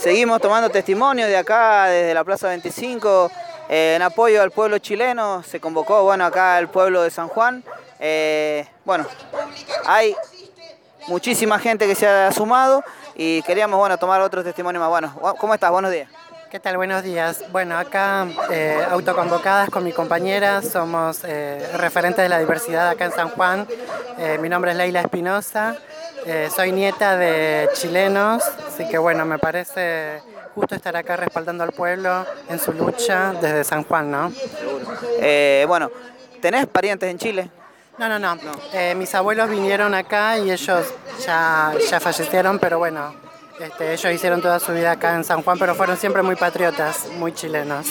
Seguimos tomando testimonio de acá, desde la Plaza 25, en apoyo al pueblo chileno. Se convocó, bueno, acá el pueblo de San Juan. Bueno, hay muchísima gente que se ha sumado y queríamos, bueno, tomar otros testimonios más. Bueno, ¿cómo estás? Buenos días. ¿Qué tal? Buenos días. Bueno, acá autoconvocadas con mi compañera, somos referentes de la diversidad acá en San Juan. Mi nombre es Leila Espinosa, soy nieta de chilenos, así que bueno, me parece justo estar acá respaldando al pueblo en su lucha desde San Juan, ¿no? Seguro. Bueno, ¿tenés parientes en Chile? No. No. Mis abuelos vinieron acá y ellos ya fallecieron, pero bueno, ellos hicieron toda su vida acá en San Juan, pero fueron siempre muy patriotas, muy chilenos.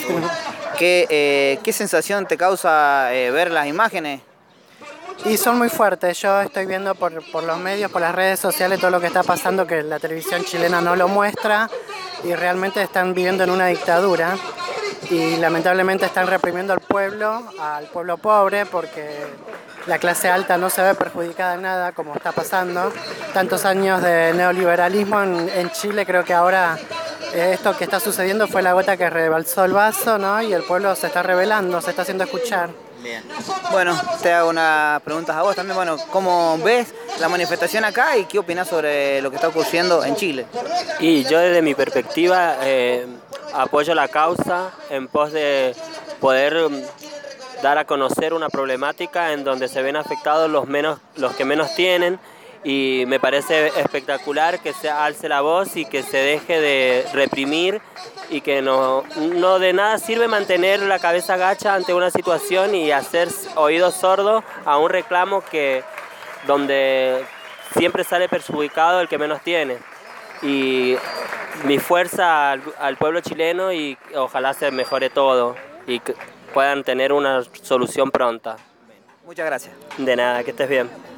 ¿Qué sensación te causa ver las imágenes? Y son muy fuertes. Yo estoy viendo por los medios, por las redes sociales, todo lo que está pasando, que la televisión chilena no lo muestra y realmente están viviendo en una dictadura y lamentablemente están reprimiendo al pueblo pobre, porque la clase alta no se ve perjudicada en nada, como está pasando. Tantos años de neoliberalismo en Chile, creo que ahora esto que está sucediendo fue la gota que rebalsó el vaso, ¿no? Y el pueblo se está rebelando, se está haciendo escuchar. Bien. Bueno, te hago unas preguntas a vos también. Bueno, ¿cómo ves la manifestación acá y qué opinás sobre lo que está ocurriendo en Chile? Y yo desde mi perspectiva apoyo la causa en pos de poder dar a conocer una problemática en donde se ven afectados los que menos tienen, y me parece espectacular que se alce la voz y que se deje de reprimir, y que no de nada sirve mantener la cabeza gacha ante una situación y hacer oídos sordos a un reclamo donde siempre sale perjudicado el que menos tiene. Y mi fuerza al pueblo chileno, y ojalá se mejore todo y que puedan tener una solución pronta. Muchas gracias. De nada, que estés bien.